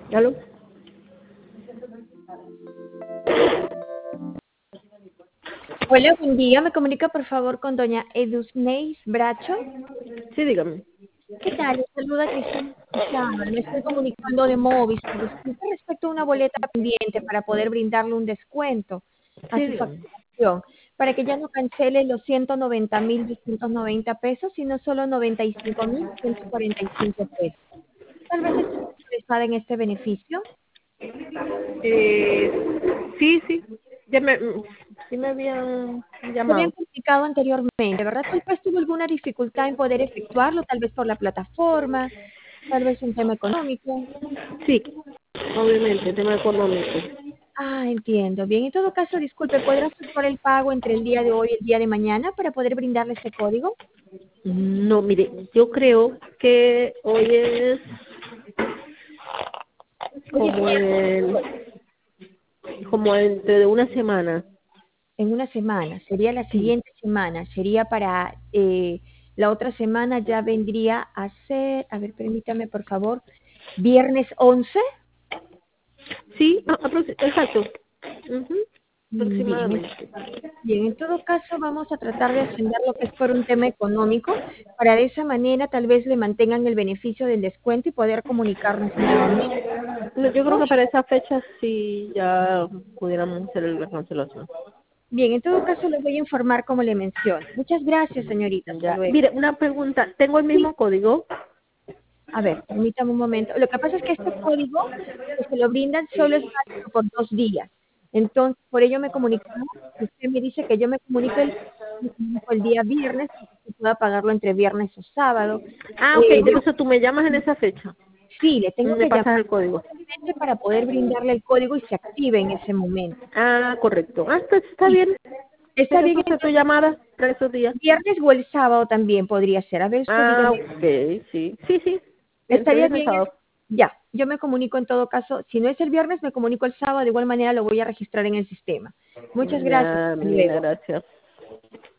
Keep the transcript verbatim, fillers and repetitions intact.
¿Aló? Hola, buen día. ¿Me comunica por favor con doña Edusneis Bracho? Sí, dígame. ¿Qué tal? Les saluda Cristina Lozano. Me estoy comunicando de Movistar. Disculpe respecto a una boleta pendiente para poder brindarle un descuento a Sí, su dígame. facturación, para que ya no cancele los ciento noventa mil doscientos noventa pesos, sino solo noventa y cinco mil ciento cuarenta y cinco pesos. Tal vez esté interesada en este beneficio. Eh, sí, sí. Ya me, sí me habían Se habían llamado. comunicado anteriormente, ¿verdad? Tal vez tuvo alguna dificultad en poder efectuarlo, tal vez por la plataforma, tal vez un tema económico. Sí, obviamente, tema económico. Ah, entiendo. Bien, en todo caso, disculpe, ¿podrá efectuar el pago entre el día de hoy y el día de mañana para poder brindarle ese código? No, mire, yo creo que hoy es Hoy es como miércoles, en, como entre de una semana. en una semana, sería la Sí, siguiente semana, sería para eh, la otra semana ya vendría a ser, a ver, permítame por favor, viernes once. sí, ah, aproxi- exacto. Ujú, Mm, Bien, aproximadamente. Bien, en todo caso vamos a tratar de agendar lo que es por un tema económico, para de esa manera tal vez le mantengan el beneficio del descuento y poder comunicarnos nuevamente. No, yo creo ¿No? que para esa fecha sí ya pudiéramos hacer la cancelación. Bien, en todo caso le voy a informar como le menciono. Muchas gracias, señorita. Hasta Ya. luego. Mire, una pregunta. ¿Tengo el Sí, mismo código? a ver, permítame un momento. Lo que pasa es que este código que se lo brindan solo es válido por dos días. Entonces, por ello me comunicamos. Usted me dice que yo me comunique el, me comunico el día viernes, para que pueda pagarlo entre viernes o sábado. Ah, ok. Eh, de- Entonces tú me llamas en esa fecha. sí, le tengo Me que llamar pasas el código. para poder brindarle el código y se active en ese momento. Ah, correcto. Ah, está, está Sí, bien. está Espero bien, entonces tu entonces, llamada para esos días. viernes o el sábado también podría ser. A ver, usted Ah, dígame, ok. Sí. Sí, sí. Entre ¿estaría viernes y bien? el- sábado. Ya, yo me comunico en todo caso. Si no es el viernes, me comunico el sábado. De igual manera lo voy a registrar en el sistema. Muchas gracias. Ya, Hasta mi linda, luego. gracias.